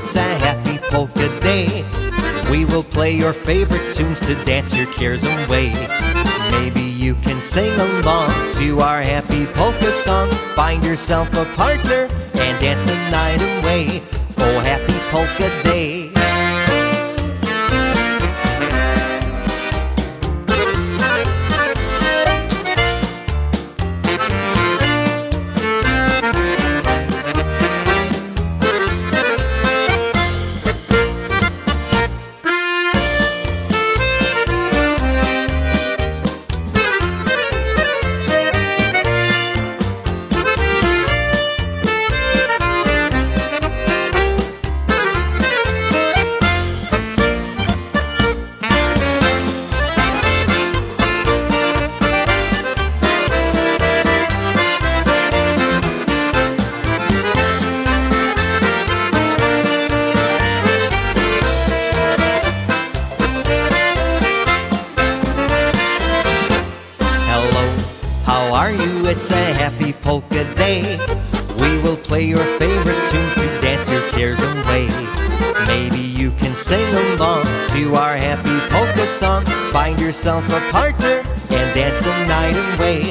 it's a happy polka day. We will play your favorite tunes to dance your cares away. Maybe you can sing along to our happy polka song. Find yourself a partner and dance the night away. Oh, happy polka day. How are you? It's a happy polka day. We will play your favorite tunes to dance your cares away. Maybe you can sing along to our happy polka song. Find yourself a partner and dance the night away.